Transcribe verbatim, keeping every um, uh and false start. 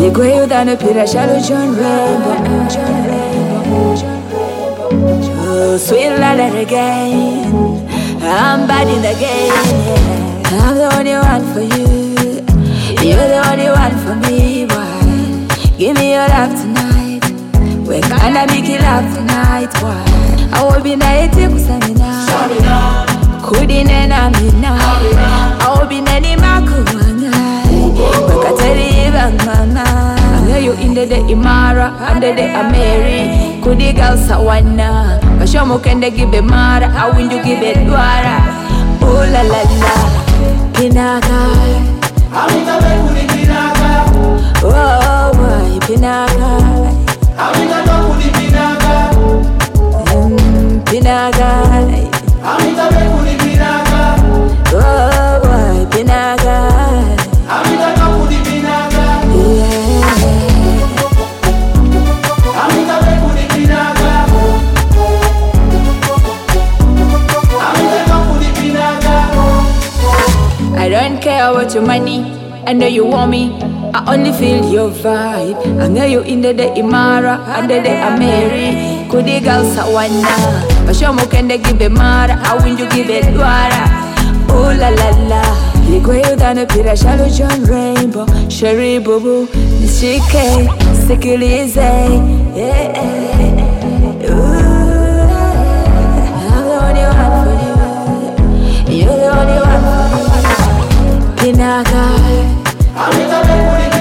Ligweyo than pira shallow John Rainbow, John Rainbow, John Rainbow. Oh, sweet ladder again. I'm bad in the game. I'm the only one for you. You're the only one for me, boy. Give me your love tonight. We're gonna make it love tonight, boy. I will be night to Samina. Couldn't end me now. I will be Nanny Makuanga. Bakatari Mama. I know you in the Imara, under the Ameri. Kudi girl Sawana. Bashomo can they give a mara? How will you give it Dwara? Oh la la la. Pinaka. Amita bekuli pinaka. Oh boy, pinaka. Amita bekuli pinaka. Mm, pinaka. Amita bekuli pinaka. Oh boy, pinaka. Amita bekuli pinaka. Yeah. Amita bekuli pinaka. Amita bekuli pinaka. I don't care about your money. I know you want me. I only feel your vibe. I know you in the Imara, under the Ameri. Kudi girl Sawana. Bashomo can they give a mara? How will you give it Dwara? Oh la la la. Ligweyo than a pira shallow John Rainbow. Sherry Boo Boo. Nishike. Sikilize. Yeah. Ooh. I'm the only one for you. You're the only one for me. Pinaka. Amita bekuli